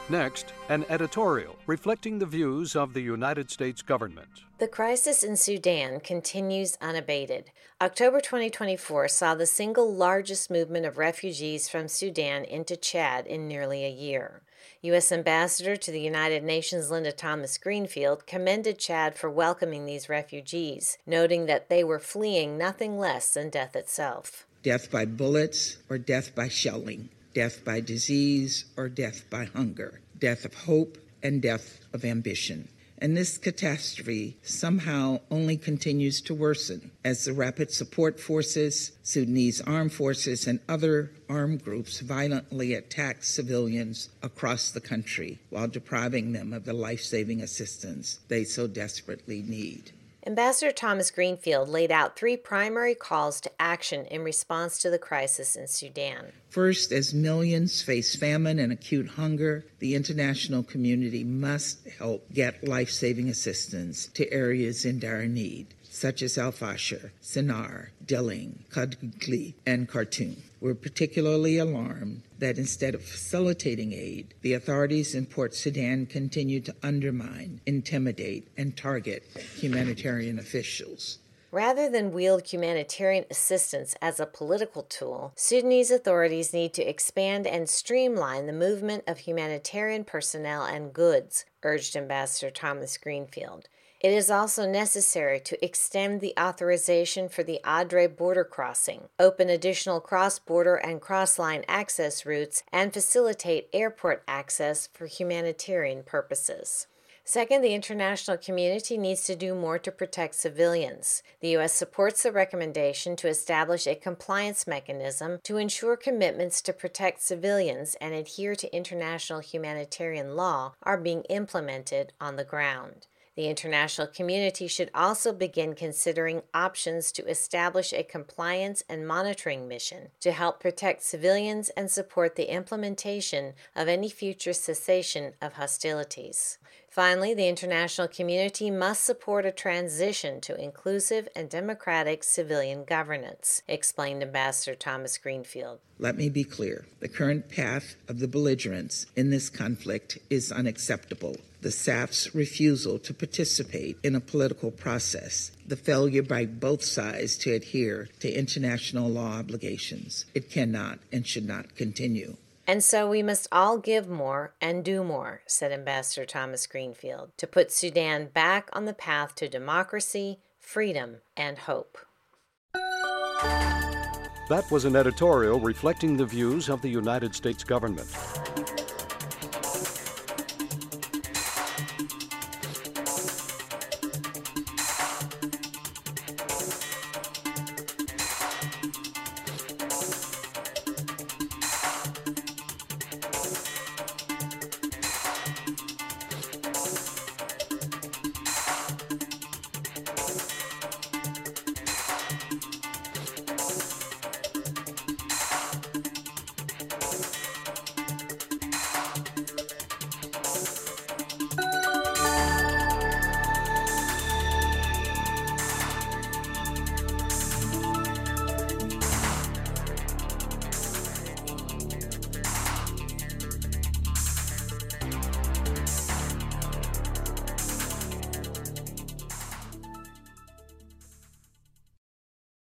Next, an editorial reflecting the views of the United States government. The crisis in Sudan continues unabated. October 2024 saw the single largest movement of refugees from Sudan into Chad in nearly a year. U.S. Ambassador to the United Nations Linda Thomas-Greenfield commended Chad for welcoming these refugees, noting that they were fleeing nothing less than death itself. Death by bullets or death by shelling, death by disease or death by hunger, death of hope and death of ambition. And this catastrophe somehow only continues to worsen as the Rapid Support Forces, Sudanese armed forces, and other armed groups violently attack civilians across the country while depriving them of the life-saving assistance they so desperately need. Ambassador Thomas-Greenfield laid out 3 primary calls to action in response to the crisis in Sudan. First, as millions face famine and acute hunger, the international community must help get life-saving assistance to areas in dire need, such as Al-Fashir, Sennar, Deling, Kadgli, and Khartoum. We're particularly alarmed that instead of facilitating aid, the authorities in Port Sudan continue to undermine, intimidate, and target humanitarian officials. Rather than wield humanitarian assistance as a political tool, Sudanese authorities need to expand and streamline the movement of humanitarian personnel and goods, urged Ambassador Thomas-Greenfield. It is also necessary to extend the authorization for the Adre border crossing, open additional cross-border and cross-line access routes, and facilitate airport access for humanitarian purposes. Second, the international community needs to do more to protect civilians. The U.S. supports the recommendation to establish a compliance mechanism to ensure commitments to protect civilians and adhere to international humanitarian law are being implemented on the ground. The international community should also begin considering options to establish a compliance and monitoring mission to help protect civilians and support the implementation of any future cessation of hostilities. Finally, the international community must support a transition to inclusive and democratic civilian governance, explained Ambassador Thomas-Greenfield. Let me be clear. The current path of the belligerents in this conflict is unacceptable. The SAF's refusal to participate in a political process, the failure by both sides to adhere to international law obligations. It cannot and should not continue. And so we must all give more and do more, said Ambassador Thomas-Greenfield, to put Sudan back on the path to democracy, freedom, and hope. That was an editorial reflecting the views of the United States government.